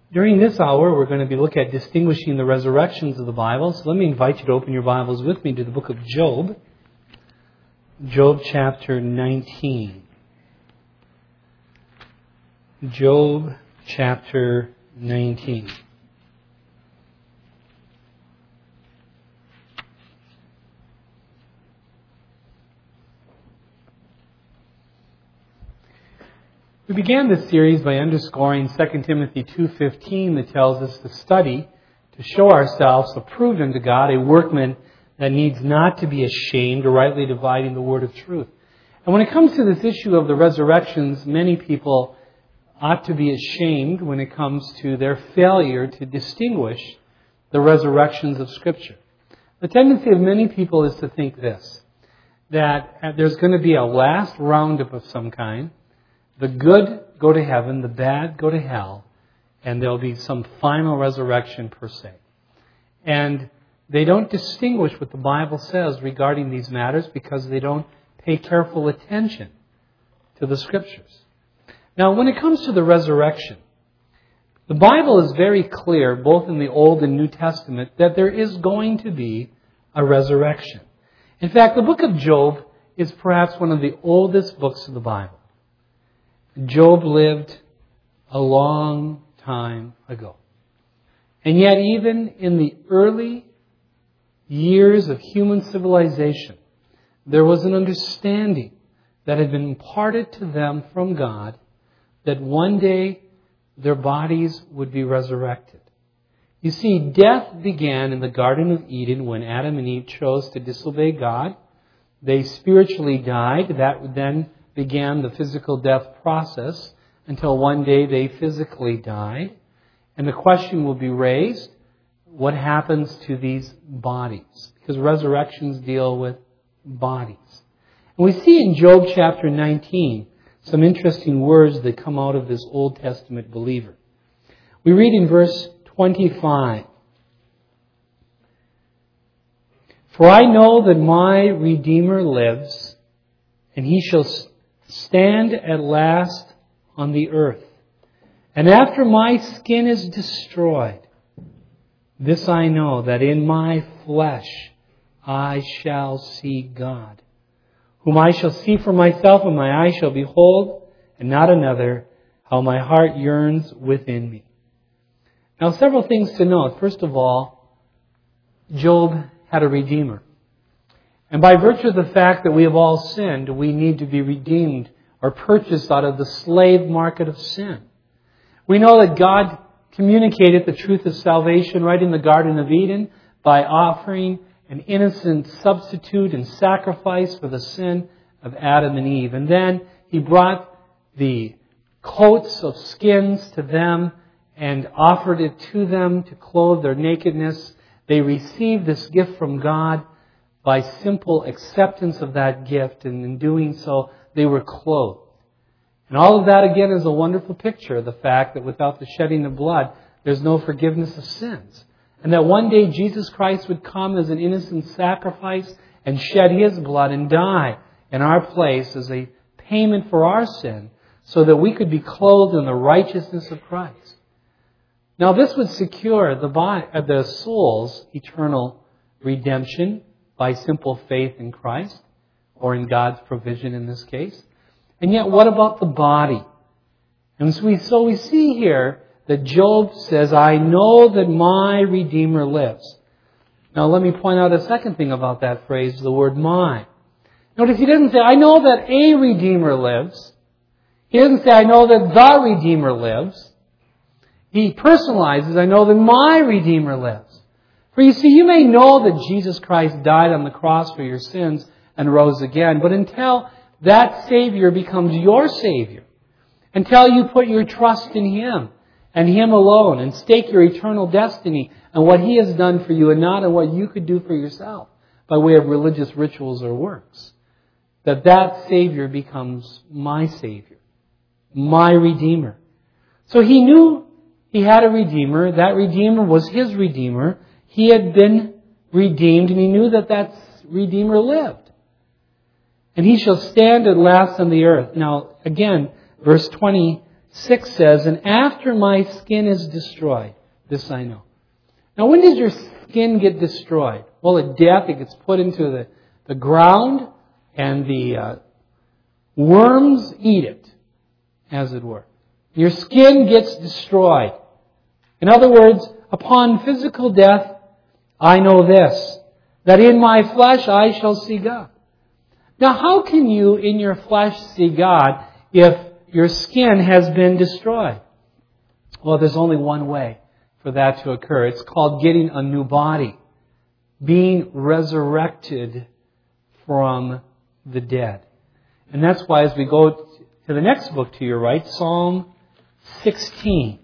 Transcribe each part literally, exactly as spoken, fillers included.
During this hour, we're going to be looking at distinguishing the resurrections of the Bible. So let me invite you to open your Bibles with me to the book of Job. Job chapter nineteen. Job chapter nineteen. We began this series by underscoring Second Timothy two fifteen that tells us to study, to show ourselves approved unto God, a workman that needs not to be ashamed, or rightly dividing the word of truth. And when it comes to this issue of the resurrections, many people ought to be ashamed when it comes to their failure to distinguish the resurrections of Scripture. The tendency of many people is to think this, that there's going to be a last roundup of some kind. The good go to heaven, the bad go to hell, and there'll be some final resurrection per se. And they don't distinguish what the Bible says regarding these matters because they don't pay careful attention to the Scriptures. Now, when it comes to the resurrection, the Bible is very clear, both in the Old and New Testament, that there is going to be a resurrection. In fact, the book of Job is perhaps one of the oldest books of the Bible. Job lived a long time ago. And yet even in the early years of human civilization, there was an understanding that had been imparted to them from God that one day their bodies would be resurrected. You see, death began in the Garden of Eden when Adam and Eve chose to disobey God. They spiritually died. That then began the physical death process until one day they physically died. And the question will be raised, what happens to these bodies? Because resurrections deal with bodies. And we see in Job chapter nineteen some interesting words that come out of this Old Testament believer. We read in verse twenty-five, "For I know that my Redeemer lives, and he shall stand at last on the earth. And after my skin is destroyed, this I know, that in my flesh I shall see God, whom I shall see for myself, and my eyes shall behold, and not another, how my heart yearns within me." Now, several things to note. First of all, Job had a Redeemer. And by virtue of the fact that we have all sinned, we need to be redeemed or purchased out of the slave market of sin. We know that God communicated the truth of salvation right in the Garden of Eden by offering an innocent substitute and sacrifice for the sin of Adam and Eve. And then He brought the coats of skins to them and offered it to them to clothe their nakedness. They received this gift from God by simple acceptance of that gift, and in doing so, they were clothed. And all of that, again, is a wonderful picture of the fact that without the shedding of blood, there's no forgiveness of sins. And that one day Jesus Christ would come as an innocent sacrifice and shed His blood and die in our place as a payment for our sin, so that we could be clothed in the righteousness of Christ. Now, this would secure the, body, the soul's eternal redemption by simple faith in Christ, or in God's provision in this case. And yet, what about the body? And so we, so we see here that Job says, "I know that my Redeemer lives." Now, let me point out a second thing about that phrase, the word "my." Notice he doesn't say, "I know that a Redeemer lives." He doesn't say, "I know that the Redeemer lives." He personalizes, "I know that my Redeemer lives." For you see, you may know that Jesus Christ died on the cross for your sins and rose again, but until that Savior becomes your Savior, until you put your trust in Him and Him alone and stake your eternal destiny on what He has done for you and not on what you could do for yourself by way of religious rituals or works, that that Savior becomes my Savior, my Redeemer. So he knew he had a Redeemer. That Redeemer was his Redeemer. He had been redeemed, and he knew that that Redeemer lived. "And he shall stand at last on the earth." Now, again, verse twenty six says, and after my skin is destroyed, this I know. Now when does your skin get destroyed? Well, at death it gets put into the, the ground and the uh, worms eat it, as it were. Your skin gets destroyed. In other words, upon physical death, I know this, that in my flesh I shall see God. Now how can you in your flesh see God if your skin has been destroyed? Well, there's only one way for that to occur. It's called getting a new body, being resurrected from the dead. And that's why as we go to the next book to your right, Psalm sixteen,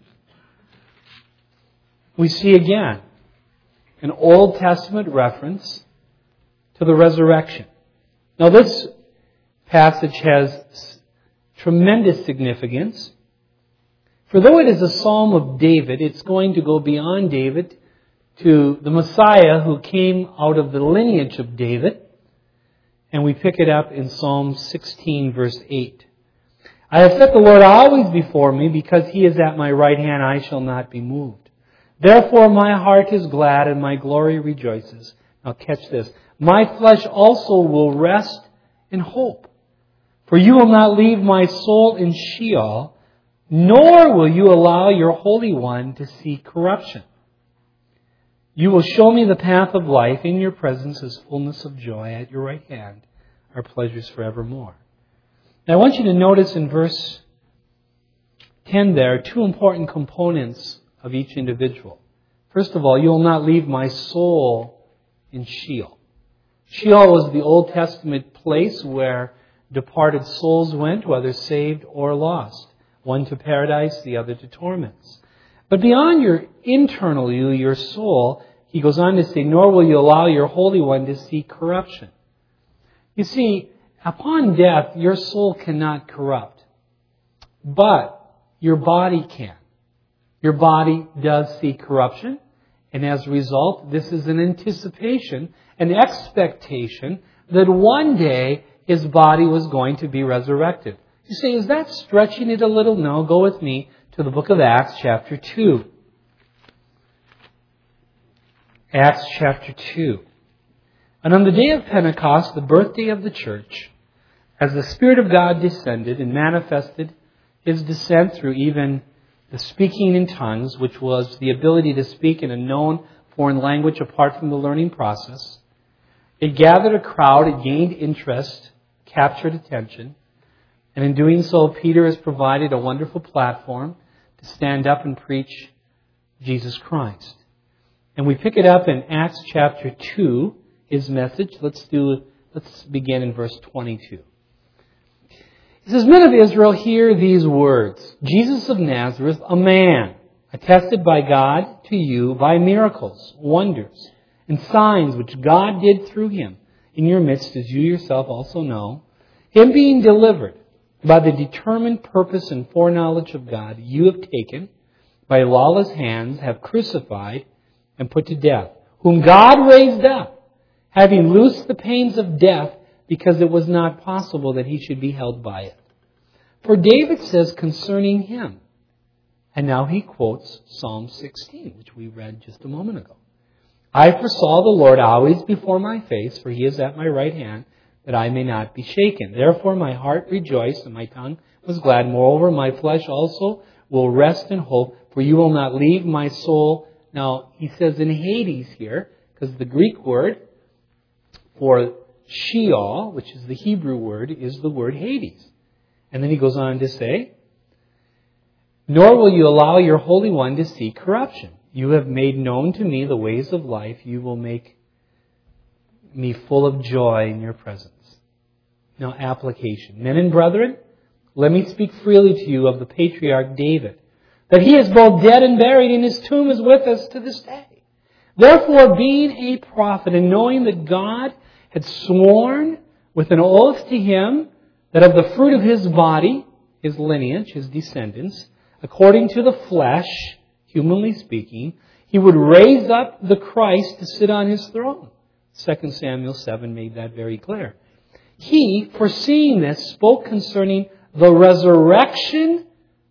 we see again an Old Testament reference to the resurrection. Now this passage has tremendous significance. For though it is a psalm of David, it's going to go beyond David to the Messiah who came out of the lineage of David. And we pick it up in Psalm sixteen, verse eight. I have set the Lord always before me, because He is at my right hand, I shall not be moved. Therefore my heart is glad and my glory rejoices. Now catch this. My flesh also will rest in hope. For you will not leave my soul in Sheol, nor will you allow your Holy One to see corruption. You will show me the path of life. In your presence is fullness of joy. At your right hand are pleasures forevermore. Now I want you to notice in verse ten there, two important components of each individual. First of all, you will not leave my soul in Sheol. Sheol was the Old Testament place where departed souls went, whether saved or lost. One to paradise, the other to torments. But beyond your internal you, your soul, he goes on to say, nor will you allow your Holy One to see corruption. You see, upon death, your soul cannot corrupt. But your body can. Your body does see corruption. And as a result, this is an anticipation, an expectation that one day his body was going to be resurrected. You say, is that stretching it a little? No, go with me to the book of Acts chapter two. Acts chapter two. And on the day of Pentecost, the birthday of the church, as the Spirit of God descended and manifested His descent through even the speaking in tongues, which was the ability to speak in a known foreign language apart from the learning process, it gathered a crowd, it gained interest, captured attention, and in doing so, Peter has provided a wonderful platform to stand up and preach Jesus Christ. And we pick it up in Acts chapter two, his message. Let's do. Let's begin in verse twenty-two. He says, Men of Israel, hear these words. Jesus of Nazareth, a man, attested by God to you by miracles, wonders, and signs which God did through Him in your midst, as you yourself also know, Him being delivered by the determined purpose and foreknowledge of God, you have taken by lawless hands, have crucified and put to death, whom God raised up, having loosed the pains of death, because it was not possible that He should be held by it. For David says concerning Him, and now he quotes Psalm sixteen, which we read just a moment ago. I foresaw the Lord always before my face, for He is at my right hand, that I may not be shaken. Therefore my heart rejoiced, and my tongue was glad. Moreover, my flesh also will rest in hope, for you will not leave my soul. Now, he says in Hades here, because the Greek word for Sheol, which is the Hebrew word, is the word Hades. And then he goes on to say, nor will you allow your Holy One to see corruption. You have made known to me the ways of life. You will make me full of joy in your presence. Now, application. Men and brethren, let me speak freely to you of the patriarch David, that he is both dead and buried, and his tomb is with us to this day. Therefore, being a prophet, and knowing that God had sworn with an oath to him that of the fruit of his body, his lineage, his descendants, according to the flesh, humanly speaking, he would raise up the Christ to sit on his throne. Second Samuel seven made that very clear. He, foreseeing this, spoke concerning the resurrection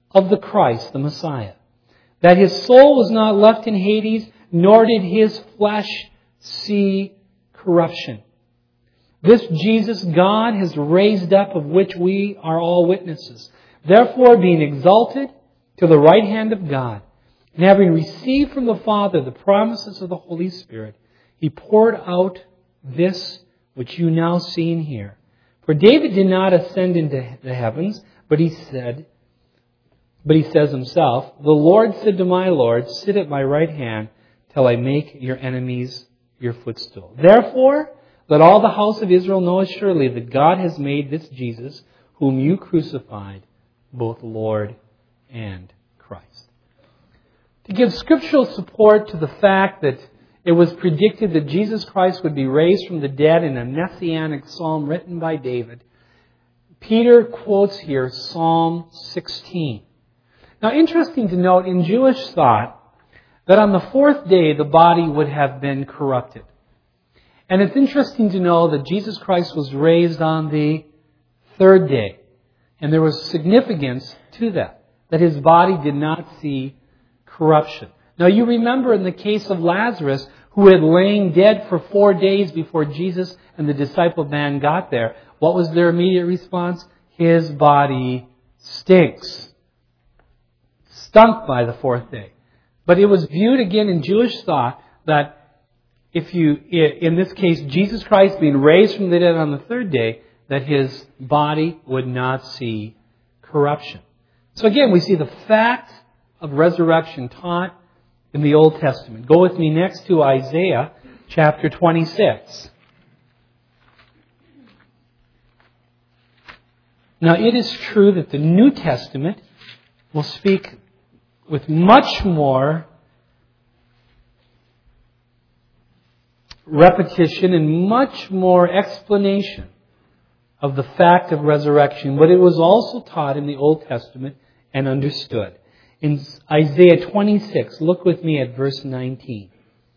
of the Christ, the Messiah, that his soul was not left in Hades, nor did his flesh see corruption. This Jesus God has raised up, of which we are all witnesses. Therefore, being exalted to the right hand of God, and having received from the Father the promises of the Holy Spirit, he poured out this which you now see and hear. For David did not ascend into the heavens, but he said, but he says himself, the Lord said to my Lord, sit at my right hand till I make your enemies your footstool. Therefore, let all the house of Israel know assuredly that God has made this Jesus, whom you crucified, both Lord and Christ. To give scriptural support to the fact that it was predicted that Jesus Christ would be raised from the dead in a messianic psalm written by David, Peter quotes here Psalm sixteen. Now, interesting to note, in Jewish thought, that on the fourth day the body would have been corrupted. And it's interesting to know that Jesus Christ was raised on the third day. And there was significance to that, that his body did not see corruption. Now, you remember in the case of Lazarus, who had lain dead for four days before Jesus and the disciple man got there, what was their immediate response? His body stinks. Stunk by the fourth day. But it was viewed again in Jewish thought that if you, in this case, Jesus Christ being raised from the dead on the third day, that his body would not see corruption. So again, we see the fact of resurrection taught in the Old Testament. Go with me next to Isaiah chapter twenty-six. Now, it is true that the New Testament will speak with much more repetition and much more explanation of the fact of resurrection, but it was also taught in the Old Testament and understood. In Isaiah twenty-six, look with me at verse nineteen.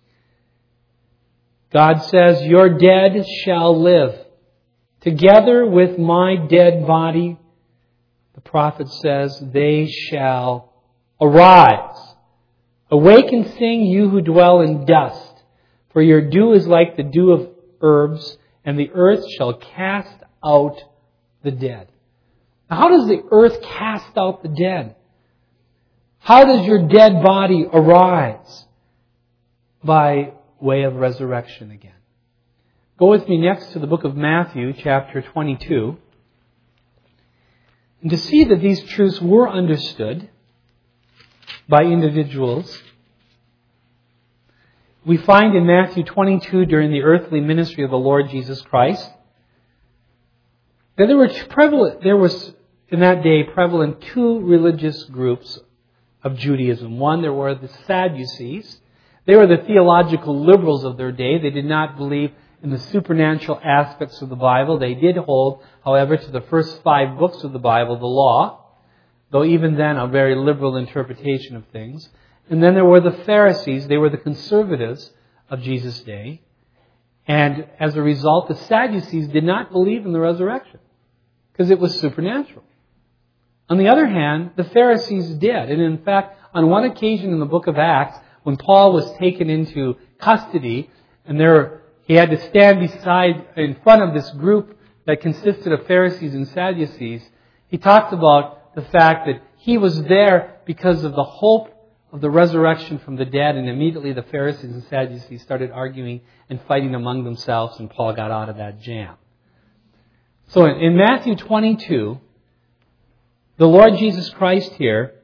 God says, your dead shall live. Together with my dead body, the prophet says, they shall arise. Awake and sing, you who dwell in dust, for your dew is like the dew of herbs, and the earth shall cast out the dead. Now, how does the earth cast out the dead? How does your dead body arise? By way of resurrection again. Go with me next to the book of Matthew, chapter twenty-two. And to see that these truths were understood by individuals, we find in Matthew twenty-two, during the earthly ministry of the Lord Jesus Christ, that there were prevalent, there was in that day prevalent two religious groups of Judaism. One, there were the Sadducees. They were the theological liberals of their day. They did not believe in the supernatural aspects of the Bible. They did hold, however, to the first five books of the Bible, the law, though even then a very liberal interpretation of things. And then there were the Pharisees. They were the conservatives of Jesus' day. And as a result, the Sadducees did not believe in the resurrection because it was supernatural. On the other hand, the Pharisees did. And in fact, on one occasion in the book of Acts, when Paul was taken into custody, and there he had to stand beside, in front of this group that consisted of Pharisees and Sadducees, he talked about the fact that he was there because of the hope of the resurrection from the dead, and immediately the Pharisees and Sadducees started arguing and fighting among themselves, and Paul got out of that jam. So in Matthew twenty-two, the Lord Jesus Christ here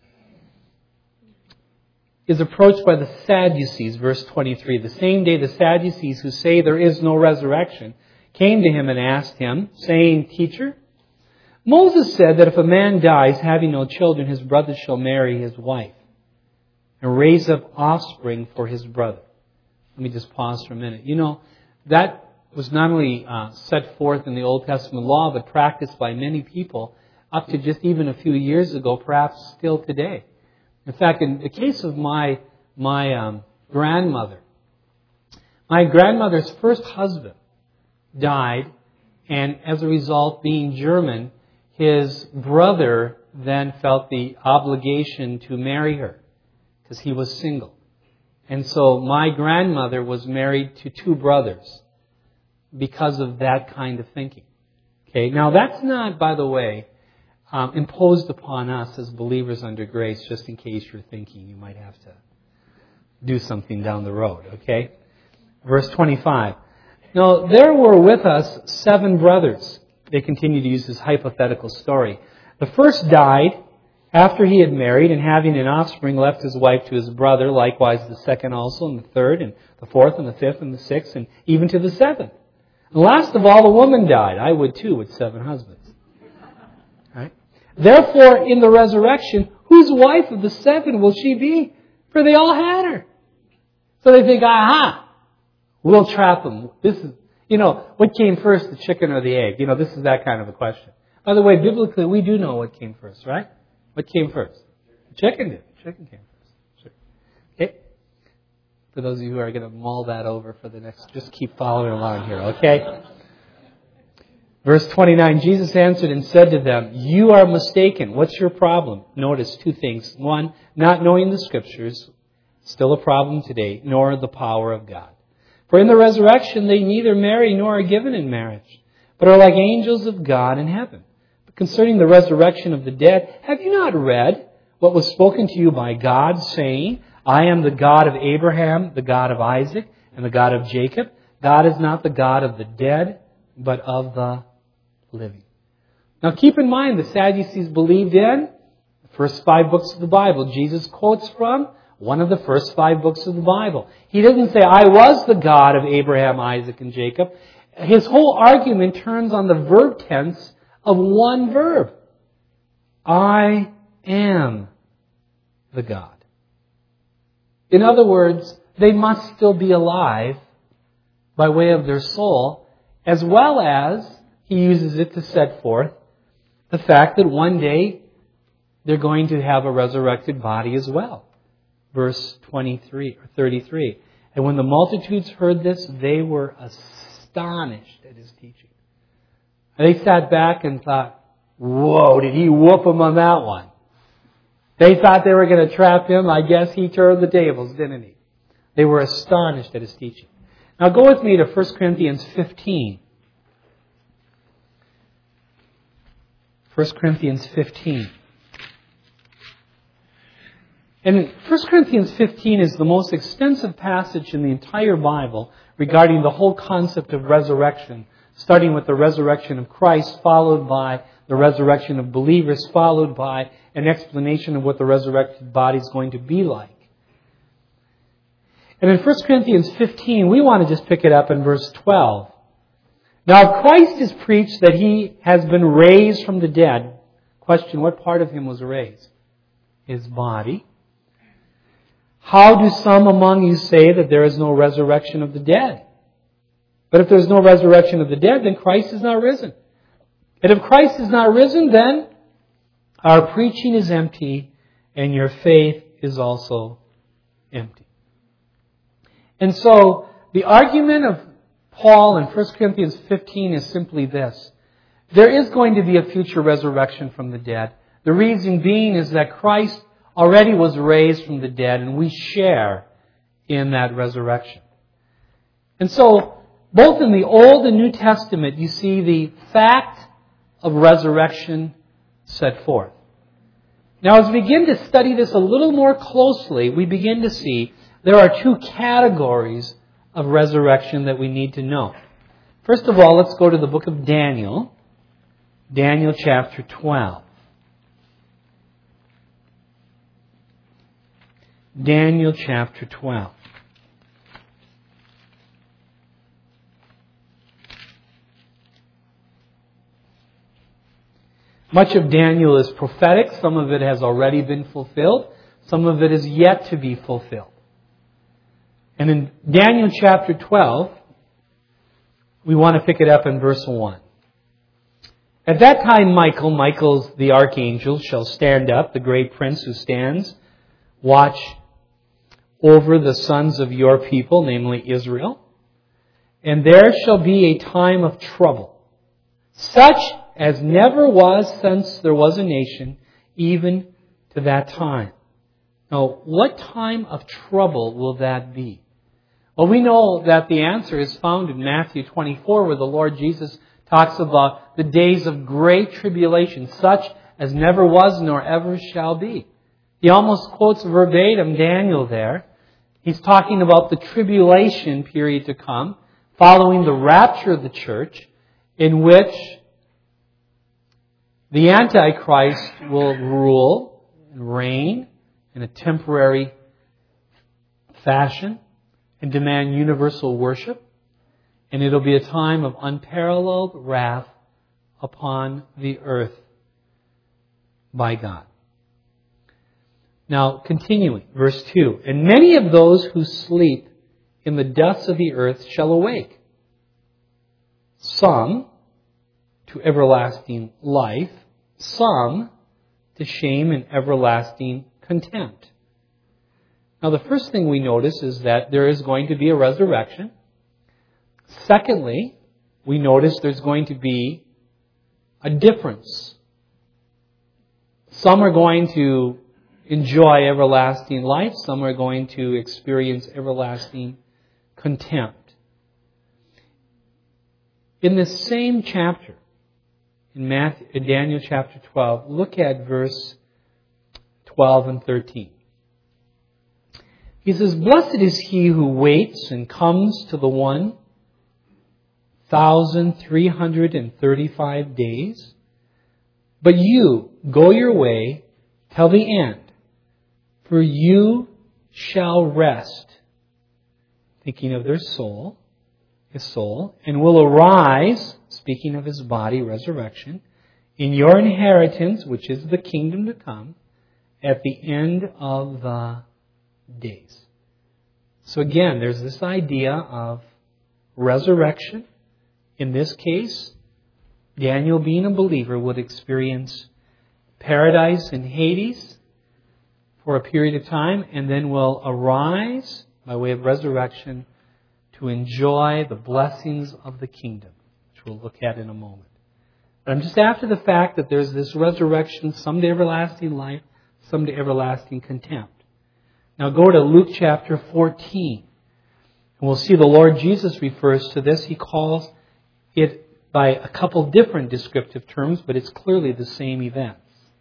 is approached by the Sadducees, verse twenty-three. The same day the Sadducees, who say there is no resurrection, came to him and asked him, saying, Teacher, Moses said that if a man dies having no children, his brother shall marry his wife and raise up offspring for his brother. Let me just pause for a minute. You know, that was not only uh, set forth in the Old Testament law, but practiced by many people up to just even a few years ago, perhaps still today. In fact, in the case of my my um, grandmother, my grandmother's first husband died, and as a result, being German, his brother then felt the obligation to marry her because he was single. And so my grandmother was married to two brothers because of that kind of thinking. Okay, now that's not, by the way, um, imposed upon us as believers under grace, just in case you're thinking you might have to do something down the road. Okay? Verse twenty-five. Now, there were with us seven brothers. They continue to use this hypothetical story. The first died after he had married, and having an offspring left his wife to his brother, likewise the second also, and the third, and the fourth, and the fifth, and the sixth, and even to the seventh. And last of all, the woman died. I would too with seven husbands. Right? Therefore, in the resurrection, whose wife of the seven will she be? For they all had her. So they think, aha, we'll trap them. This is, you know, what came first, the chicken or the egg? You know, this is that kind of a question. By the way, biblically, we do know what came first, right? What came first? The chicken did. The chicken came first. Sure. Okay? For those of you who are going to mull that over for the next, just keep following along here, okay? Verse twenty-nine, Jesus answered and said to them, you are mistaken. What's your problem? Notice two things. One, not knowing the Scriptures, still a problem today, nor the power of God. For in the resurrection they neither marry nor are given in marriage, but are like angels of God in heaven. But concerning the resurrection of the dead, have you not read what was spoken to you by God, saying, I am the God of Abraham, the God of Isaac, and the God of Jacob. God is not the God of the dead, but of the living. Now keep in mind, the Sadducees believed in the first five books of the Bible. Jesus quotes from one of the first five books of the Bible. He doesn't say, I was the God of Abraham, Isaac, and Jacob. His whole argument turns on the verb tense of one verb. I am the God. In other words, they must still be alive by way of their soul, as well as, he uses it to set forth, the fact that one day they're going to have a resurrected body as well. Verse twenty-three or thirty-three. And when the multitudes heard this, they were astonished at his teaching. And they sat back and thought, whoa, did he whoop them on that one? They thought they were going to trap him. I guess he turned the tables, didn't he? They were astonished at his teaching. Now go with me to First Corinthians fifteen. First Corinthians fifteen. And First Corinthians fifteen is the most extensive passage in the entire Bible regarding the whole concept of resurrection, starting with the resurrection of Christ, followed by the resurrection of believers, followed by an explanation of what the resurrected body is going to be like. And in First Corinthians fifteen, we want to just pick it up in verse twelve. Now, if Christ is preached that he has been raised from the dead, question, what part of him was raised? His body. How do some among you say that there is no resurrection of the dead? But if there is no resurrection of the dead, then Christ is not risen. And if Christ is not risen, then our preaching is empty and your faith is also empty. And so the argument of Paul in First Corinthians fifteen is simply this. There is going to be a future resurrection from the dead. The reason being is that Christ already was raised from the dead and we share in that resurrection. And so both in the Old and New Testament you see the fact of resurrection set forth. Now as we begin to study this a little more closely, we begin to see there are two categories of resurrection that we need to know. First of all, let's go to the book of Daniel. Daniel chapter twelve. Daniel chapter twelve. Much of Daniel is prophetic. Some of it has already been fulfilled. Some of it is yet to be fulfilled. And in Daniel chapter twelve, we want to pick it up in verse one. At that time, Michael, Michael's the archangel, shall stand up, the great prince who stands, watch over the sons of your people, namely Israel. And there shall be a time of trouble, such as never was since there was a nation, even to that time. Now, what time of trouble will that be? Well, we know that the answer is found in Matthew twenty-four, where the Lord Jesus talks about the days of great tribulation, such as never was nor ever shall be. He almost quotes verbatim Daniel there. He's talking about the tribulation period to come, following the rapture of the church, in which the Antichrist will rule and reign in a temporary fashion and demand universal worship. And it'll be a time of unparalleled wrath upon the earth by God. Now, continuing, verse two. And many of those who sleep in the dust of the earth shall awake. Some to everlasting life, some to shame and everlasting contempt. Now, the first thing we notice is that there is going to be a resurrection. Secondly, we notice there's going to be a difference. Some are going to enjoy everlasting life. Some are going to experience everlasting contempt. In this same chapter, in Matthew, in Daniel chapter twelve, look at verse twelve and thirteen. He says, "Blessed is he who waits and comes to the one thousand three hundred and thirty-five days. But you go your way till the end, for you shall rest," thinking of their soul, his soul, "and will arise," speaking of his body, resurrection, "in your inheritance, which is the kingdom to come, at the end of the days." So again, there's this idea of resurrection. In this case, Daniel, being a believer, would experience paradise and Hades for a period of time, and then will arise by way of resurrection to enjoy the blessings of the kingdom, which we'll look at in a moment. But I'm just after the fact that there's this resurrection, some to everlasting life, some to everlasting contempt. Now go to Luke chapter fourteen, and we'll see the Lord Jesus refers to this. He calls it by a couple different descriptive terms, but it's clearly the same events.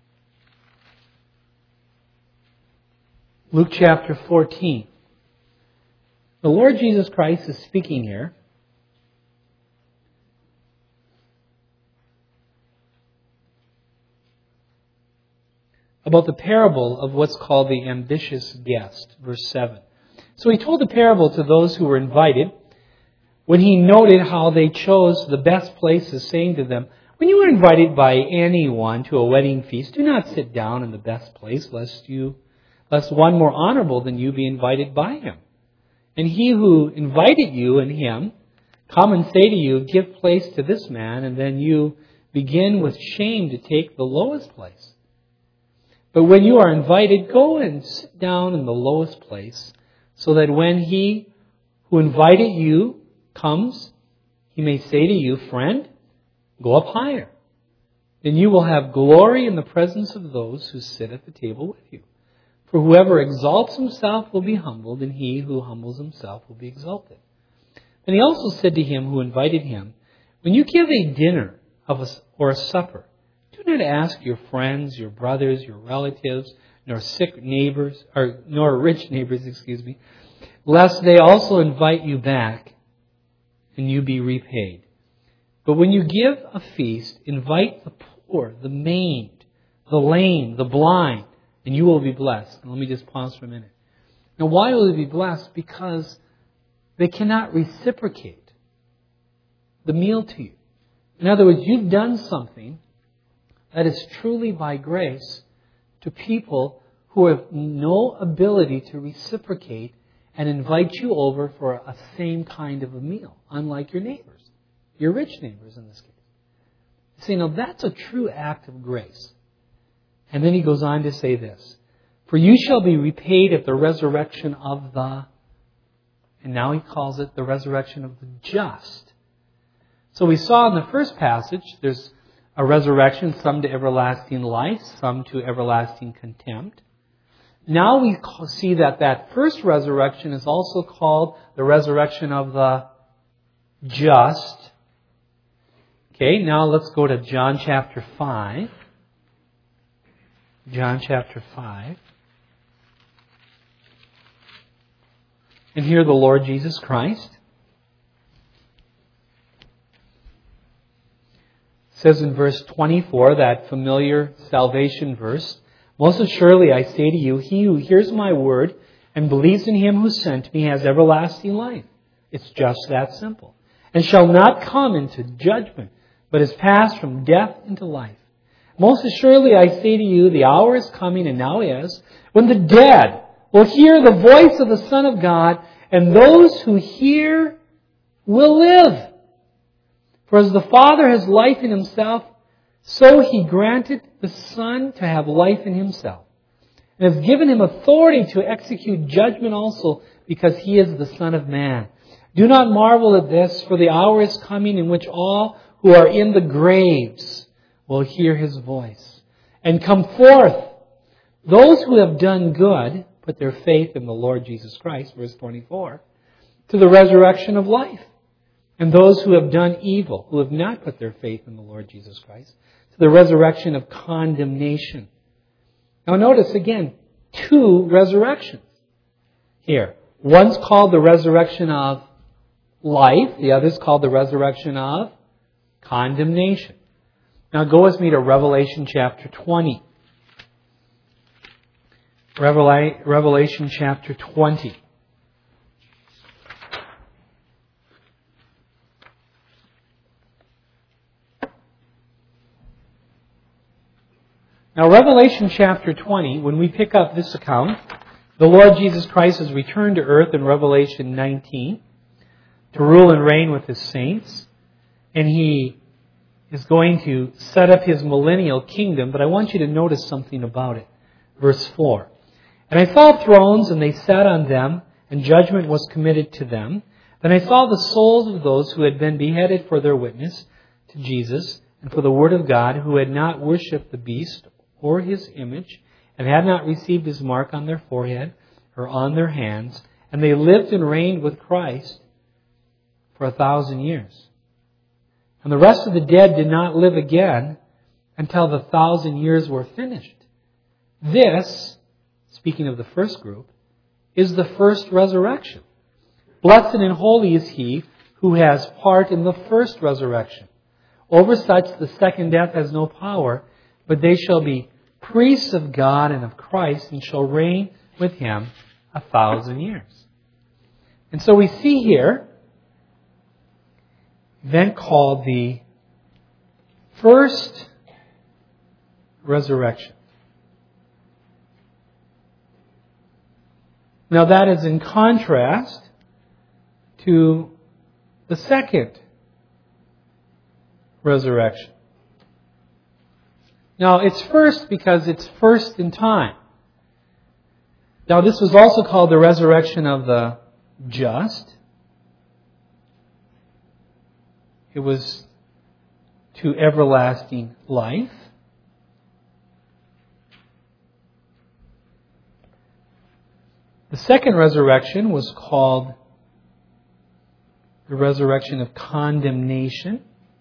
Luke chapter fourteen. The Lord Jesus Christ is speaking here about the parable of what's called the ambitious guest, verse seven. So he told the parable to those who were invited when he noted how they chose the best places, saying to them, "When you are invited by anyone to a wedding feast, do not sit down in the best place, lest you, lest one more honorable than you be invited by him. And he who invited you and him come and say to you, 'Give place to this man,' and then you begin with shame to take the lowest place. But when you are invited, go and sit down in the lowest place, so that when he who invited you comes, he may say to you, 'Friend, go up higher.' Then you will have glory in the presence of those who sit at the table with you. For whoever exalts himself will be humbled, and he who humbles himself will be exalted." And he also said to him who invited him, "When you give a dinner of a, or a supper, do not ask your friends, your brothers, your relatives, nor sick neighbors, or nor rich neighbors, excuse me, lest they also invite you back, and you be repaid. But when you give a feast, invite the poor, the maimed, the lame, the blind, and you will be blessed." And let me just pause for a minute. Now, why will they be blessed? Because they cannot reciprocate the meal to you. In other words, you've done something that is truly by grace to people who have no ability to reciprocate and invite you over for a same kind of a meal, unlike your neighbors, your rich neighbors in this case. You see, now that's a true act of grace. And then he goes on to say this, "For you shall be repaid at the resurrection of the," and now he calls it the resurrection of the just. So we saw in the first passage, there's a resurrection, some to everlasting life, some to everlasting contempt. Now we see that that first resurrection is also called the resurrection of the just. Okay, now let's go to John chapter five. John chapter five. And here the Lord Jesus Christ says in verse twenty-four, that familiar salvation verse, "Most assuredly I say to you, he who hears my word and believes in him who sent me has everlasting life." It's just that simple. "And shall not come into judgment, but is passed from death into life. Most assuredly I say to you, the hour is coming, and now is, when the dead will hear the voice of the Son of God, and those who hear will live. For as the Father has life in himself, so he granted the Son to have life in himself, and has given him authority to execute judgment also, because he is the Son of Man. Do not marvel at this, for the hour is coming in which all who are in the graves will hear his voice and come forth. Those who have done good put their faith in the Lord Jesus Christ," verse twenty-four, "to the resurrection of life. And those who have done evil, who have not put their faith in the Lord Jesus Christ, to the resurrection of condemnation." Now notice again, two resurrections here. One's called the resurrection of life. The other's called the resurrection of condemnation. Now go with me to Revelation chapter twenty. Revela- Revelation chapter twenty. Now Revelation chapter twenty, when we pick up this account, the Lord Jesus Christ has returned to earth in Revelation nineteen to rule and reign with his saints. And he is going to set up his millennial kingdom. But I want you to notice something about it. Verse four. "And I saw thrones, and they sat on them, and judgment was committed to them. Then I saw the souls of those who had been beheaded for their witness to Jesus and for the word of God, who had not worshipped the beast or his image, and had not received his mark on their forehead or on their hands. And they lived and reigned with Christ for a thousand years. And the rest of the dead did not live again until the thousand years were finished." This, speaking of the first group, is the first resurrection. "Blessed and holy is he who has part in the first resurrection. Over such the second death has no power, but they shall be priests of God and of Christ, and shall reign with him a thousand years." And so we see here, then called the first resurrection. Now that is in contrast to the second resurrection. Now it's first because it's first in time. Now this was also called the resurrection of the just. It was to everlasting life. The second resurrection was called the resurrection of condemnation,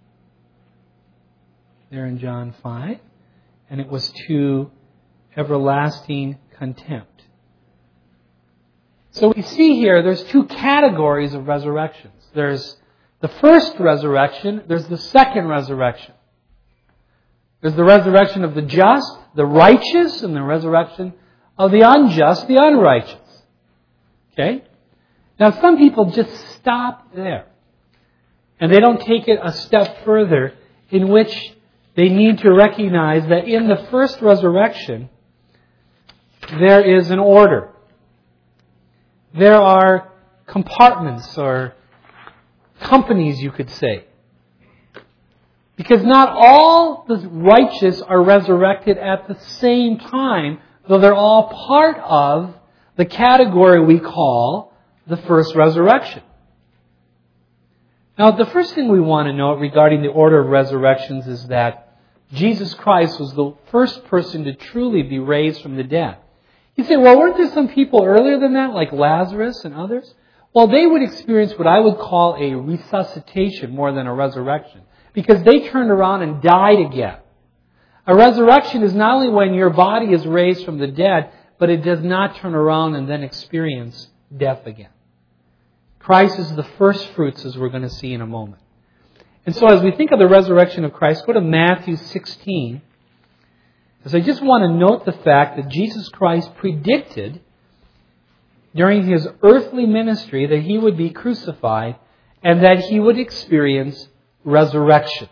there in John five, and it was to everlasting contempt. So we see here there's two categories of resurrections. There's the first resurrection, there's the second resurrection. There's the resurrection of the just, the righteous, and the resurrection of the unjust, the unrighteous. Okay? Now some people just stop there. And they don't take it a step further, in which they need to recognize that in the first resurrection, there is an order. There are compartments or companies, you could say. Because not all the righteous are resurrected at the same time, though they're all part of the category we call the first resurrection. Now, the first thing we want to note regarding the order of resurrections is that Jesus Christ was the first person to truly be raised from the dead. You say, well, weren't there some people earlier than that, like Lazarus and others? Well, they would experience what I would call a resuscitation more than a resurrection, because they turned around and died again. A resurrection is not only when your body is raised from the dead, but it does not turn around and then experience death again. Christ is the first fruits, as we're going to see in a moment. And so as we think of the resurrection of Christ, go to Matthew sixteen. Because I just want to note the fact that Jesus Christ predicted during His earthly ministry that He would be crucified and that He would experience resurrection.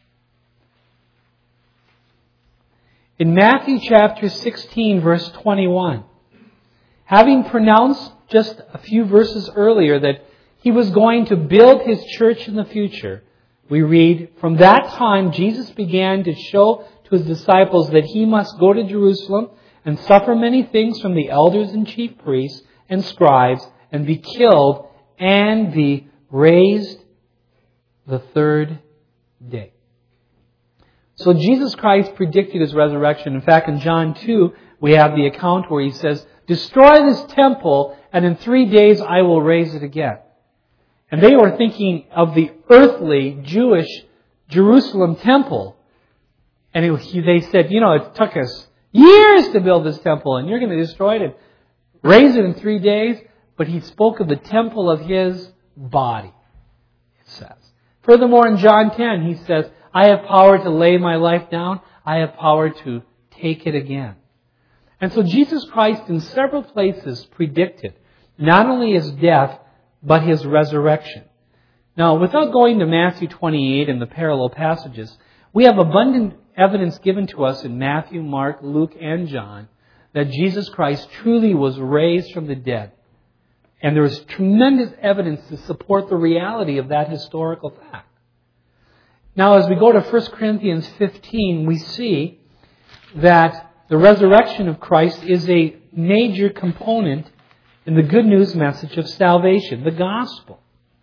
In Matthew chapter sixteen, verse twenty-one, having pronounced just a few verses earlier that He was going to build His church in the future, we read, "From that time Jesus began to show to His disciples that He must go to Jerusalem and suffer many things from the elders and chief priests and scribes and be killed and be raised the third day." So Jesus Christ predicted His resurrection. In fact, in John two, we have the account where He says, "Destroy this temple, and in three days I will raise it again." And they were thinking of the earthly Jewish Jerusalem temple. And it, they said, you know, it took us years to build this temple, and you're going to destroy it and raise it in three days. But He spoke of the temple of His body, it says. Furthermore, in John ten, He says, "I have power to lay my life down. I have power to take it again." And so Jesus Christ in several places predicted not only His death, but His resurrection. Now, without going to Matthew twenty-eight and the parallel passages, we have abundant evidence given to us in Matthew, Mark, Luke, and John that Jesus Christ truly was raised from the dead. And there is tremendous evidence to support the reality of that historical fact. Now, as we go to First Corinthians fifteen, we see that the resurrection of Christ is a major component in the good news message of salvation, the gospel.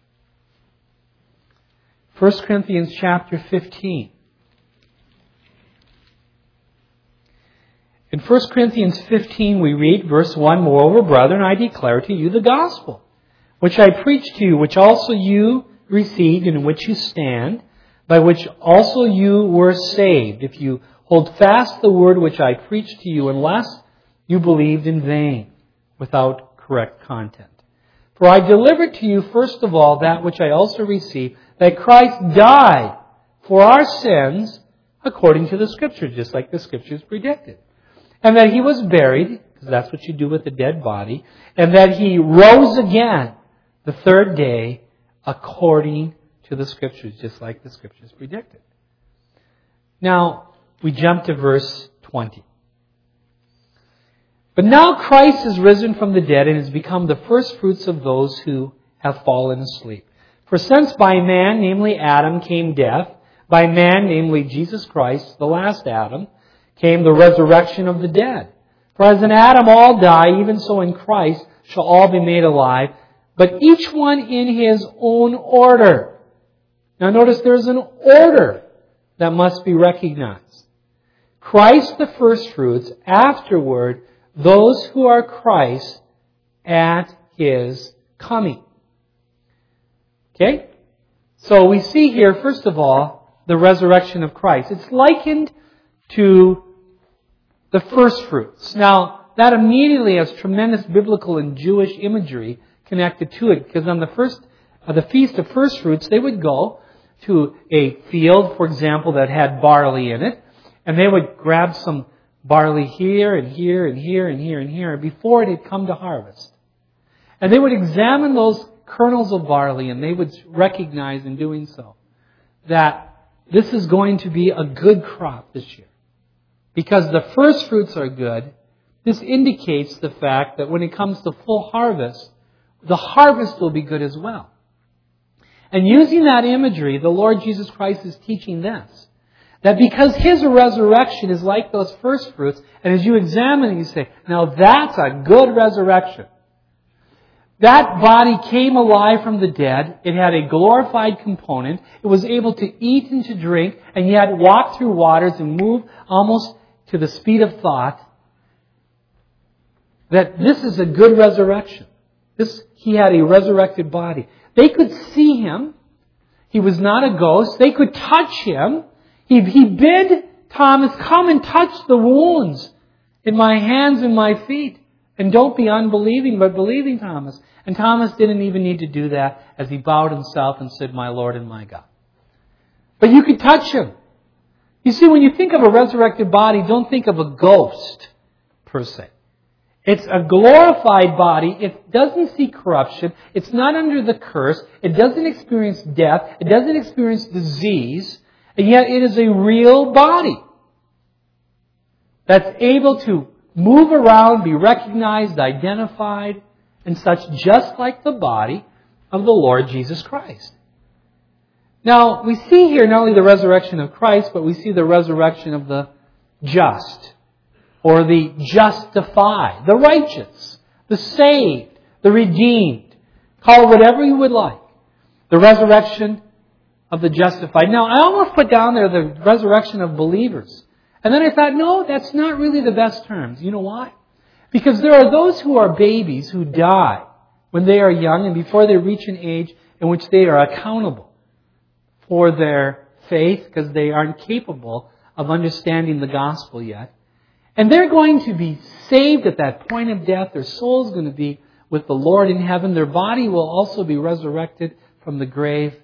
First Corinthians chapter fifteen. In First Corinthians fifteen we read, verse one, "Moreover, brethren, I declare to you the gospel, which I preached to you, which also you received, and in which you stand, by which also you were saved, if you hold fast the word which I preached to you, unless you believed in vain," without correct content. "For I delivered to you first of all that which I also received, that Christ died for our sins according to the Scriptures," just like the Scriptures predicted. "And that He was buried," because that's what you do with a dead body, "and that He rose again the third day according to the Scriptures," just like the Scriptures predicted. Now, we jump to verse twenty. "But now Christ is risen from the dead and has become the first fruits of those who have fallen asleep. For since by man, namely Adam, came death, by man, namely Jesus Christ, the last Adam, came the resurrection of the dead. For as in Adam all die, even so in Christ shall all be made alive, but each one in his own order." Now notice there's an order that must be recognized. Christ the first fruits, afterward those who are Christ at His coming. Okay? So we see here, first of all, the resurrection of Christ. It's likened to the first fruits. Now, that immediately has tremendous biblical and Jewish imagery connected to it, because on the first, uh, the Feast of First Fruits, they would go to a field, for example, that had barley in it, and they would grab some barley here and here and here and here and here before it had come to harvest. And they would examine those kernels of barley, and they would recognize in doing so that this is going to be a good crop this year. Because the first fruits are good, this indicates the fact that when it comes to full harvest, the harvest will be good as well. And using that imagery, the Lord Jesus Christ is teaching this. That because His resurrection is like those first fruits, and as you examine it, you say, now that's a good resurrection. That body came alive from the dead. It had a glorified component. It was able to eat and to drink, and yet walk through waters and move almost to the speed of thought. That this is a good resurrection. This, he had a resurrected body. They could see him. He was not a ghost. They could touch him. He, he bid Thomas, come and touch the wounds in my hands and my feet. And don't be unbelieving, but believing, Thomas. And Thomas didn't even need to do that as he bowed himself and said, my Lord and my God. But you could touch him. You see, when you think of a resurrected body, don't think of a ghost, per se. It's a glorified body. It doesn't see corruption. It's not under the curse. It doesn't experience death. It doesn't experience disease. And yet it is a real body that's able to move around, be recognized, identified, and such, just like the body of the Lord Jesus Christ. Now, we see here not only the resurrection of Christ, but we see the resurrection of the just, or the justified, the righteous, the saved, the redeemed. Call it whatever you would like. The resurrection of the justified. Now, I almost put down there the resurrection of believers. And then I thought, no, that's not really the best terms. You know why? Because there are those who are babies who die when they are young and before they reach an age in which they are accountable for their faith because they aren't capable of understanding the gospel yet. And they're going to be saved at that point of death. Their soul is going to be with the Lord in heaven. Their body will also be resurrected from the grave.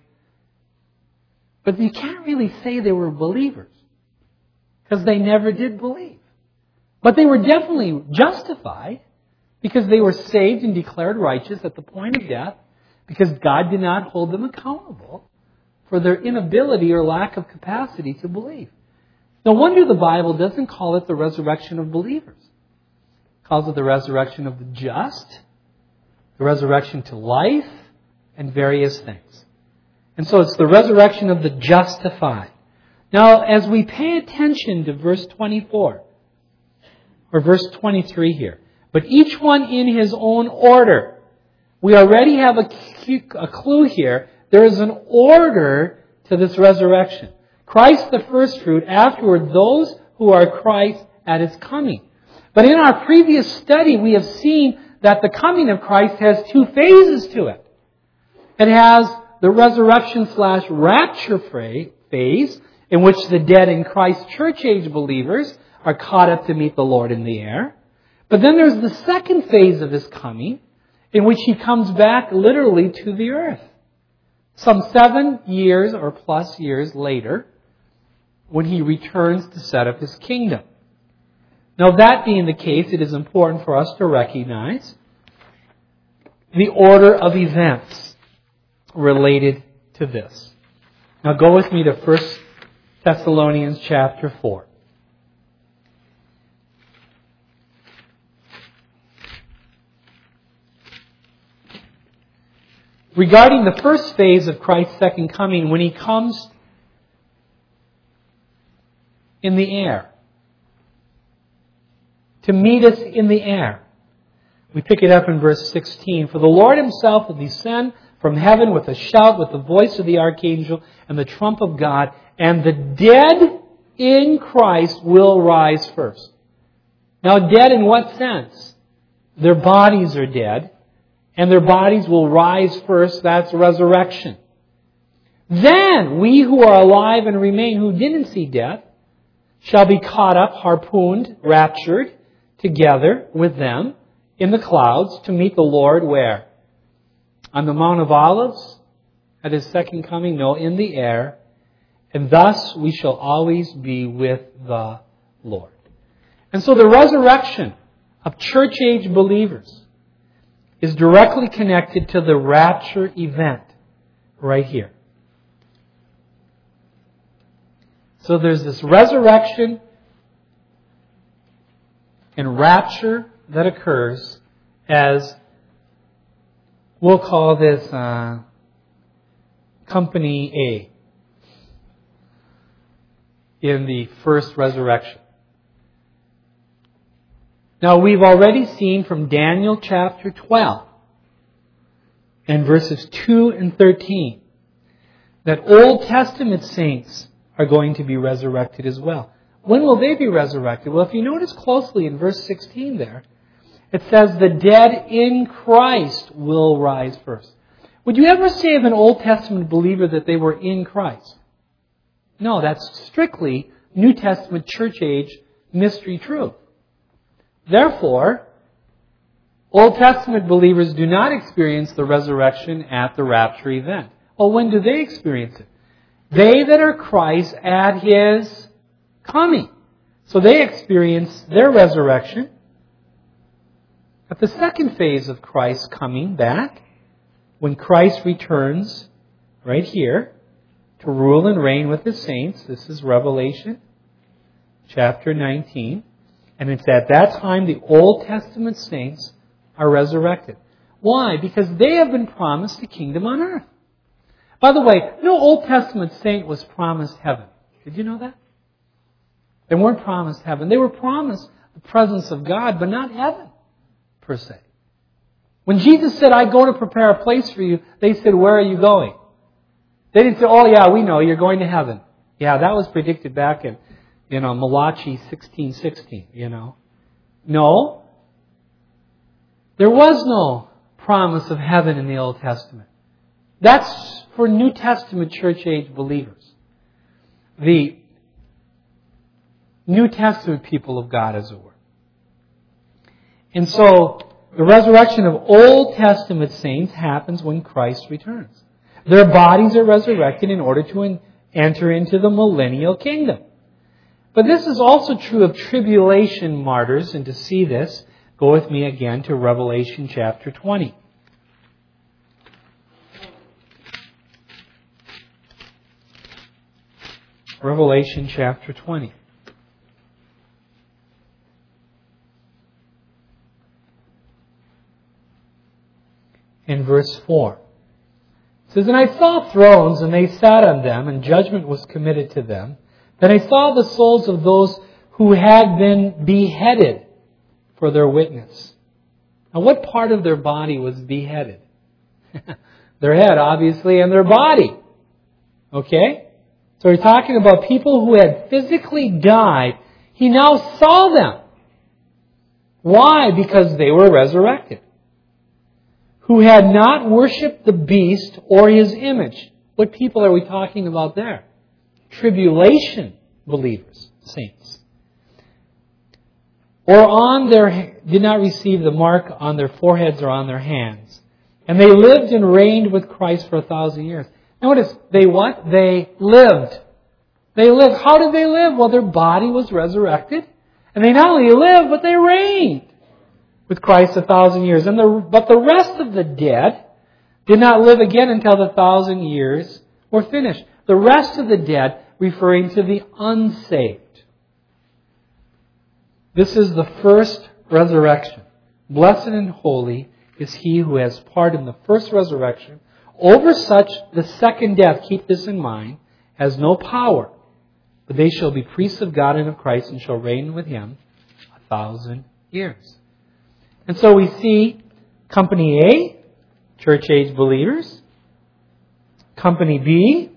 But you can't really say they were believers because they never did believe. But they were definitely justified because they were saved and declared righteous at the point of death because God did not hold them accountable for their inability or lack of capacity to believe. No wonder the Bible doesn't call it the resurrection of believers. It calls it the resurrection of the just, the resurrection to life, and various things. And so it's the resurrection of the justified. Now, as we pay attention to verse twenty-four, or verse twenty-three here, but each one in his own order. We already have a, a clue here. There is an order to this resurrection. Christ the first fruit, afterward those who are Christ at His coming. But in our previous study, we have seen that the coming of Christ has two phases to it. It has the resurrection slash rapture phase, in which the dead in Christ church age believers are caught up to meet the Lord in the air. But then there's the second phase of His coming, in which He comes back literally to the earth. Some seven years or plus years later, when He returns to set up His kingdom. Now, that being the case, it is important for us to recognize the order of events related to this. Now, go with me to First Thessalonians chapter four. Regarding the first phase of Christ's second coming, when He comes in the air, to meet us in the air. We pick it up in verse sixteen. For the Lord Himself will descend from heaven with a shout, with the voice of the archangel and the trump of God, and the dead in Christ will rise first. Now, dead in what sense? Their bodies are dead, and their bodies will rise first. That's resurrection. Then we who are alive and remain, who didn't see death, shall be caught up, harpooned, raptured, together with them in the clouds to meet the Lord where? On the Mount of Olives? At His second coming? No, in the air. And thus we shall always be with the Lord. And so the resurrection of church age believers is directly connected to the rapture event right here. So there's this resurrection and rapture that occurs as, we'll call this uh, Company A in the first resurrection. Now, we've already seen from Daniel chapter twelve and verses two and thirteen that Old Testament saints are going to be resurrected as well. When will they be resurrected? Well, if you notice closely in verse sixteen there, it says the dead in Christ will rise first. Would you ever say of an Old Testament believer that they were in Christ? No, that's strictly New Testament church age mystery truth. Therefore, Old Testament believers do not experience the resurrection at the rapture event. Well, when do they experience it? They that are Christ at His coming. So they experience their resurrection at the second phase of Christ's coming back, when Christ returns right here to rule and reign with His saints. This is Revelation chapter nineteen. And it's at that time the Old Testament saints are resurrected. Why? Because they have been promised the kingdom on earth. By the way, no Old Testament saint was promised heaven. Did you know that? They weren't promised heaven. They were promised the presence of God, but not heaven, per se. When Jesus said, I go to prepare a place for you, they said, where are you going? They didn't say, oh yeah, we know, you're going to heaven. Yeah, that was predicted back in, you know, Malachi sixteen sixteen, you know. No. There was no promise of heaven in the Old Testament. That's for New Testament church age believers. The New Testament people of God, as it were. And so, the resurrection of Old Testament saints happens when Christ returns. Their bodies are resurrected in order to enter into the millennial kingdom. But this is also true of tribulation martyrs, and to see this, go with me again to Revelation chapter twenty. Revelation chapter twenty. In verse four. It says, and I saw thrones, and they sat on them, and judgment was committed to them. Then I saw the souls of those who had been beheaded for their witness. Now, what part of their body was beheaded? Their head, obviously, and their body. Okay? So we're talking about people who had physically died. He now saw them. Why? Because they were resurrected. Who had not worshipped the beast or his image. What people are we talking about there? Tribulation believers, saints. Or on their, did not receive the mark on their foreheads or on their hands. And they lived and reigned with Christ for a thousand years. Notice, they what? They lived. They lived. How did they live? Well, their body was resurrected. And they not only lived, but they reigned with Christ a thousand years. And the, but the rest of the dead did not live again until the thousand years were finished. The rest of the dead referring to the unsaved. This is the first resurrection. Blessed and holy is he who has part in the first resurrection. Over such, the second death, keep this in mind, has no power. But they shall be priests of God and of Christ and shall reign with Him a thousand years. And so we see Company A, church age believers. Company B,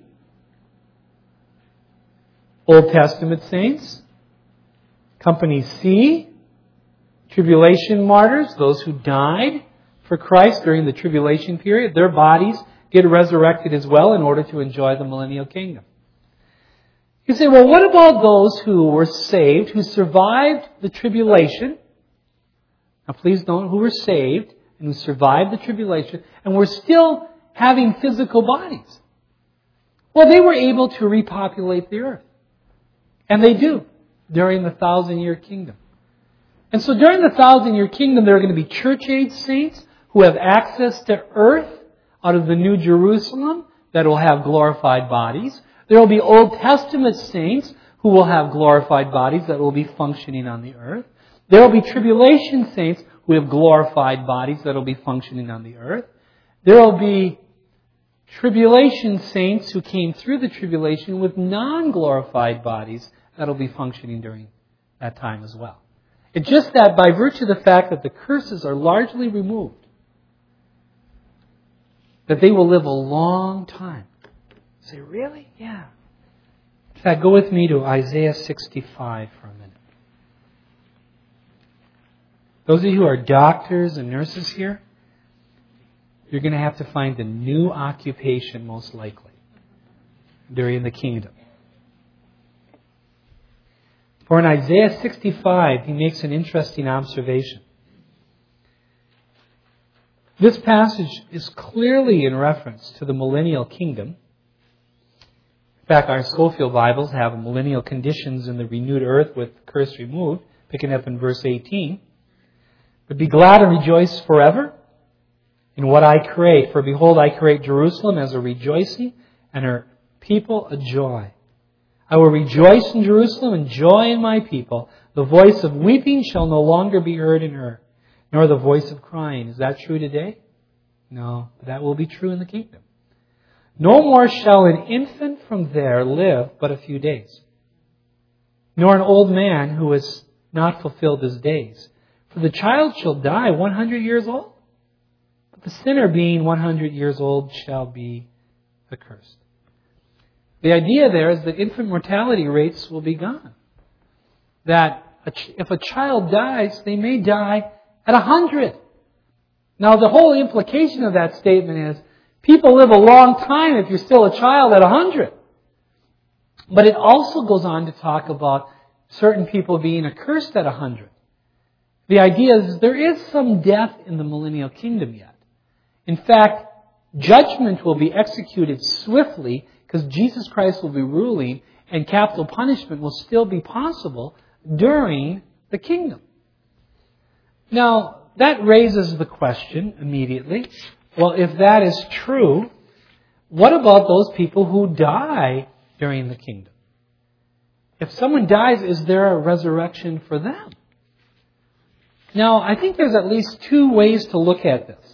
Old Testament saints. Company C, tribulation martyrs, those who died for Christ during the tribulation period. Their bodies get resurrected as well in order to enjoy the millennial kingdom. You say, well, what about those who were saved, who survived the tribulation? Now, please note, who were saved and who survived the tribulation and were still having physical bodies. Well, they were able to repopulate the earth. And they do during the thousand-year kingdom. And so during the thousand-year kingdom, there are going to be church-age saints who have access to earth out of the New Jerusalem that will have glorified bodies. There will be Old Testament saints who will have glorified bodies that will be functioning on the earth. There will be tribulation saints who have glorified bodies that will be functioning on the earth. There will be tribulation saints who came through the tribulation with non-glorified bodies that will be functioning during that time as well. It's just that by virtue of the fact that the curses are largely removed, that they will live a long time. You say, really? Yeah. In fact, go with me to Isaiah sixty-five for a minute. Those of you who are doctors and nurses here, you're going to have to find a new occupation most likely during the kingdom. For in Isaiah sixty-five, he makes an interesting observation. This passage is clearly in reference to the millennial kingdom. In fact, our Schofield Bibles have millennial conditions in the renewed earth with the curse removed, picking up in verse eighteen. But be glad and rejoice forever in what I create. For behold, I create Jerusalem as a rejoicing and her people a joy. I will rejoice in Jerusalem and joy in my people. The voice of weeping shall no longer be heard in her, nor the voice of crying. Is that true today? No, but that will be true in the kingdom. No more shall an infant from there live but a few days, nor an old man who has not fulfilled his days. For the child shall die one hundred years old, but the sinner being one hundred years old shall be accursed. The idea there is that infant mortality rates will be gone. That if a child dies, they may die at a hundred. Now, the whole implication of that statement is people live a long time if you're still a child at a hundred. But it also goes on to talk about certain people being accursed at a hundred. The idea is there is some death in the millennial kingdom yet. In fact, judgment will be executed swiftly because Jesus Christ will be ruling and capital punishment will still be possible during the kingdom. Now, that raises the question immediately, well, if that is true, what about those people who die during the kingdom? If someone dies, is there a resurrection for them? Now, I think there's at least two ways to look at this.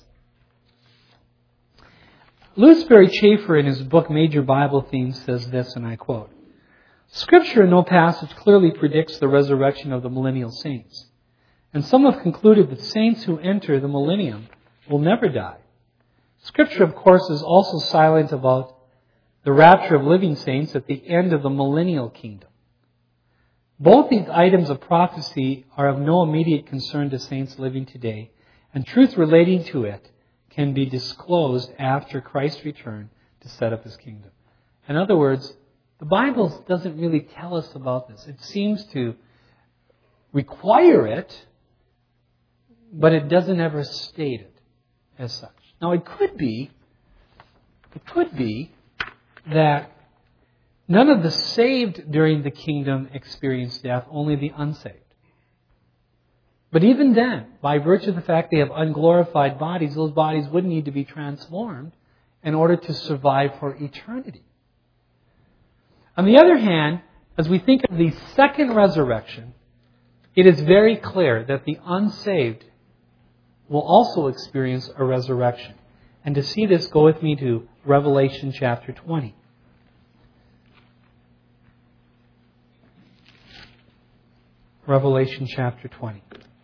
Louis Sperry Chafer in his book Major Bible Themes says this, and I quote, Scripture in no passage clearly predicts the resurrection of the millennial saints. And some have concluded that saints who enter the millennium will never die. Scripture, of course, is also silent about the rapture of living saints at the end of the millennial kingdom. Both these items of prophecy are of no immediate concern to saints living today, and truth relating to it can be disclosed after Christ's return to set up His kingdom. In other words, the Bible doesn't really tell us about this. It seems to require it, but it doesn't ever state it as such. Now, it could be, it could be that none of the saved during the kingdom experience death, only the unsaved. But even then, by virtue of the fact they have unglorified bodies, those bodies would need to be transformed in order to survive for eternity. On the other hand, as we think of the second resurrection, it is very clear that the unsaved will also experience a resurrection. And to see this, go with me to Revelation chapter twenty. Revelation chapter twenty.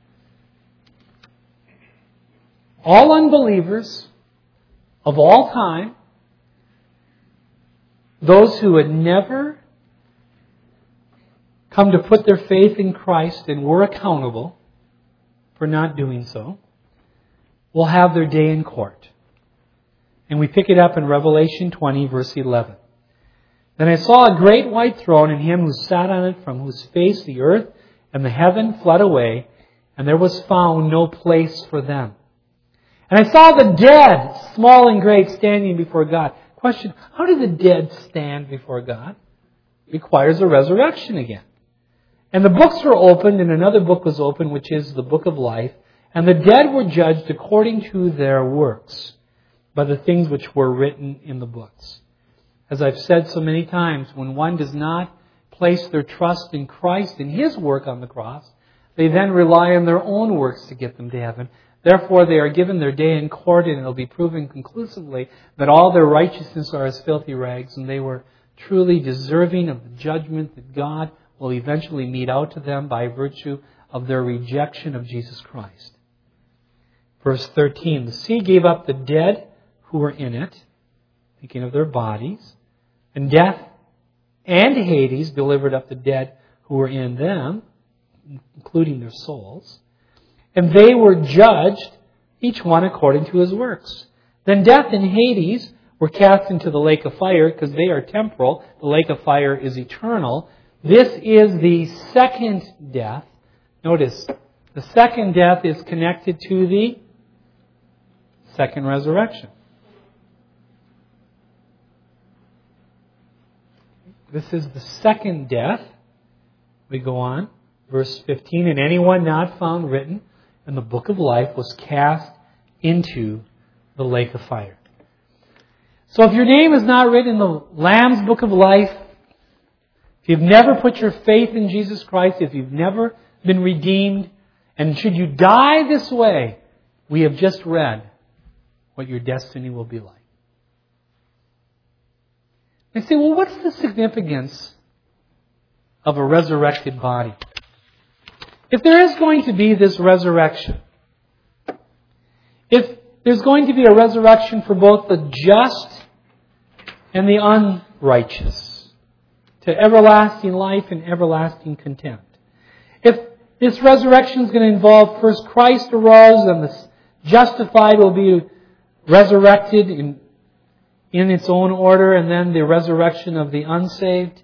All unbelievers of all time, those who had never come to put their faith in Christ and were accountable for not doing so, will have their day in court. And we pick it up in Revelation twenty, verse eleven. Then I saw a great white throne, and Him who sat on it, from whose face the earth and the heaven fled away, and there was found no place for them. And I saw the dead, small and great, standing before God. Question, how do the dead stand before God? It requires a resurrection again. And the books were opened, and another book was opened, which is the book of life. And the dead were judged according to their works, by the things which were written in the books. As I've said so many times, when one does not place their trust in Christ and His work on the cross, they then rely on their own works to get them to heaven. Therefore, they are given their day in court, and it will be proven conclusively that all their righteousness are as filthy rags, and they were truly deserving of the judgment that God will eventually mete out to them by virtue of their rejection of Jesus Christ. Verse thirteen, the sea gave up the dead who were in it, thinking of their bodies, and death and Hades delivered up the dead who were in them, including their souls. And they were judged, each one according to his works. Then death and Hades were cast into the lake of fire, because they are temporal. The lake of fire is eternal. This is the second death. Notice, the second death is connected to the second resurrection. This is the second death. We go on. Verse fifteen, and anyone not found written in the book of life was cast into the lake of fire. So if your name is not written in the Lamb's book of life, if you've never put your faith in Jesus Christ, if you've never been redeemed, and should you die this way, we have just read what your destiny will be like. They say, well, what's the significance of a resurrected body? If there is going to be this resurrection, if there's going to be a resurrection for both the just and the unrighteous, to everlasting life and everlasting contempt. If this resurrection is going to involve first Christ arose and the justified will be resurrected in, in its own order, and then the resurrection of the unsaved,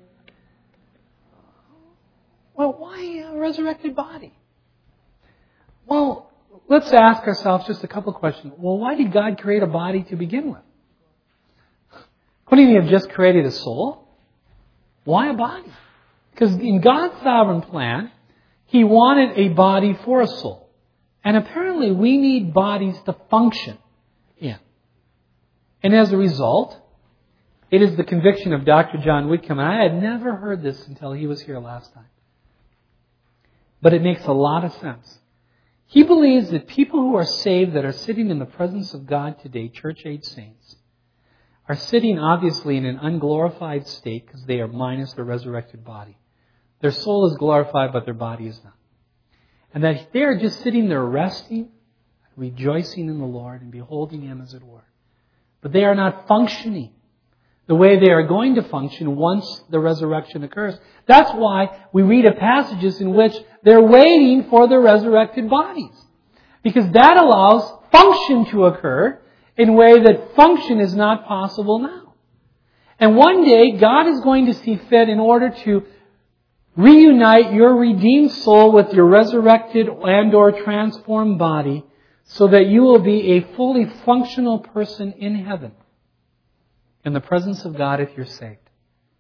well, why a resurrected body? Well, let's ask ourselves just a couple of questions. Well, why did God create a body to begin with? Couldn't He have just created a soul? Why a body? Because in God's sovereign plan, He wanted a body for a soul. And apparently we need bodies to function in. And as a result, it is the conviction of Doctor John Whitcomb, and I had never heard this until he was here last time. But it makes a lot of sense. He believes that people who are saved that are sitting in the presence of God today, church-age saints, are sitting obviously in an unglorified state because they are minus their resurrected body. Their soul is glorified, but their body is not. And that they are just sitting there resting, rejoicing in the Lord, and beholding Him as it were. But they are not functioning the way they are going to function once the resurrection occurs. That's why we read of passages in which they're waiting for their resurrected bodies. Because that allows function to occur in a way that function is not possible now. And one day, God is going to see fit in order to reunite your redeemed soul with your resurrected and or transformed body so that you will be a fully functional person in heaven in the presence of God if you're saved.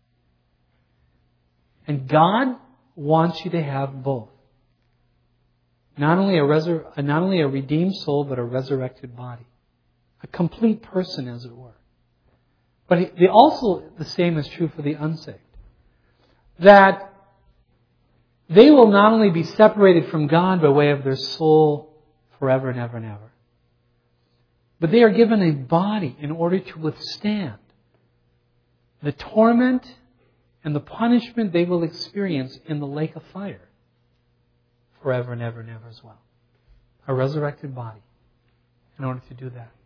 And God wants you to have both. Not only a, resur- not only a redeemed soul, but a resurrected body. A complete person, as it were. But the, also the same is true for the unsaved. That they will not only be separated from God by way of their soul forever and ever and ever, but they are given a body in order to withstand the torment and the punishment they will experience in the lake of fire forever and ever and ever as well. A resurrected body in order to do that.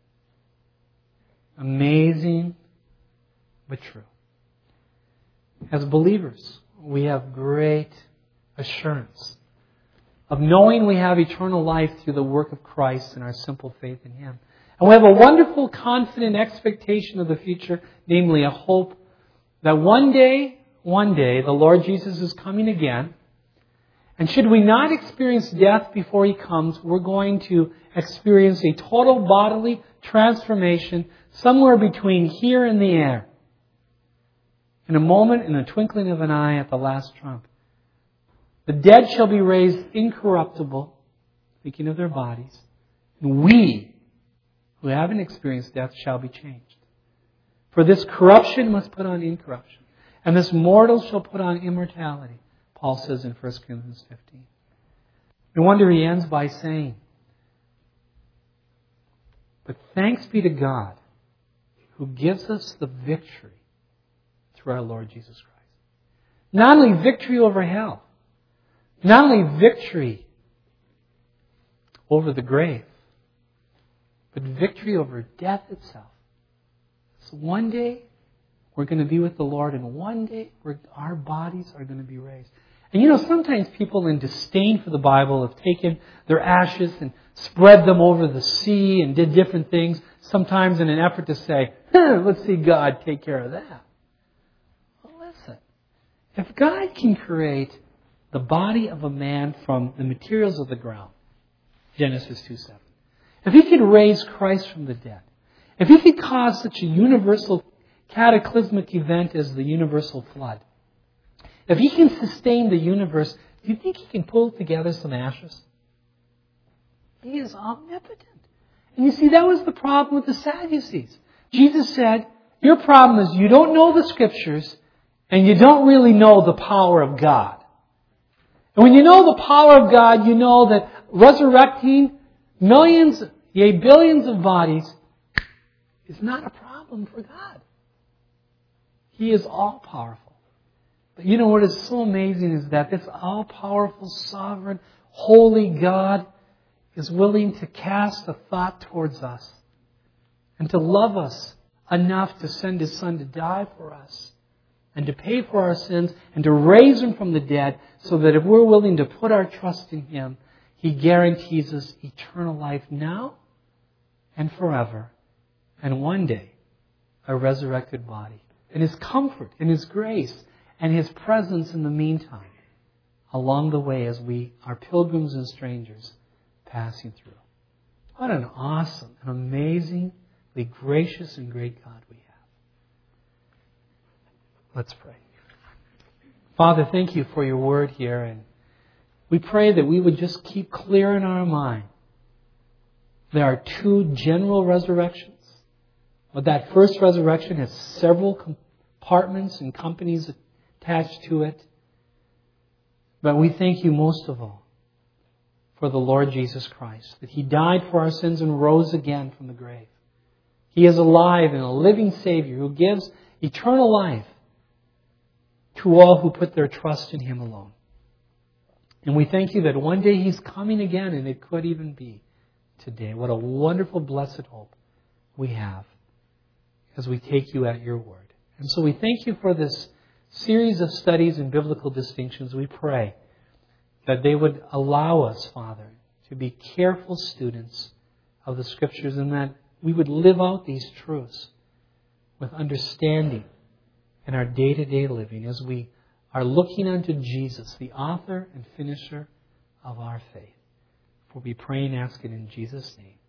Amazing, but true. As believers, we have great assurance of knowing we have eternal life through the work of Christ and our simple faith in Him. And we have a wonderful, confident expectation of the future, namely a hope that one day, one day, the Lord Jesus is coming again. And should we not experience death before He comes, we're going to experience a total bodily transformation somewhere between here and the air. In a moment, in the twinkling of an eye at the last trump. The dead shall be raised incorruptible, speaking of their bodies. And we, who haven't experienced death, shall be changed. For this corruption must put on incorruption, and this mortal shall put on immortality, Paul says in First Corinthians fifteen. No wonder he ends by saying, but thanks be to God who gives us the victory through our Lord Jesus Christ. Not only victory over hell, not only victory over the grave, but victory over death itself. So one day, we're going to be with the Lord, and one day, we're, our bodies are going to be raised. And you know, sometimes people in disdain for the Bible have taken their ashes and spread them over the sea and did different things, sometimes in an effort to say, huh, let's see God take care of that. Well, listen. If God can create the body of a man from the materials of the ground, Genesis two seven, if He could raise Christ from the dead, if He could cause such a universal cataclysmic event as the universal flood, if He can sustain the universe, do you think He can pull together some ashes? He is omnipotent. And you see, that was the problem with the Sadducees. Jesus said, your problem is you don't know the Scriptures and you don't really know the power of God. And when you know the power of God, you know that resurrecting millions, yea, billions of bodies is not a problem for God. He is all-powerful. But you know what is so amazing is that this all-powerful, sovereign, holy God is willing to cast a thought towards us and to love us enough to send His Son to die for us and to pay for our sins and to raise Him from the dead, so that if we're willing to put our trust in Him, He guarantees us eternal life now and forever, and one day a resurrected body. And His comfort and His grace and His presence in the meantime along the way as we are pilgrims and strangers passing through. What an awesome and amazingly gracious and great God we have. Let's pray. Father, thank You for Your word here, and we pray that we would just keep clear in our mind there are two general resurrections. But that first resurrection has several compartments and companies attached to it. But we thank You most of all for the Lord Jesus Christ, that He died for our sins and rose again from the grave. He is alive and a living Savior who gives eternal life to all who put their trust in Him alone. And we thank You that one day He's coming again, and it could even be today. What a wonderful, blessed hope we have as we take You at Your word. And so we thank You for this series of studies in biblical distinctions. We pray that they would allow us, Father, to be careful students of the Scriptures, and that we would live out these truths with understanding in our day-to-day living as we are looking unto Jesus, the author and finisher of our faith. For we pray and ask it in Jesus' name.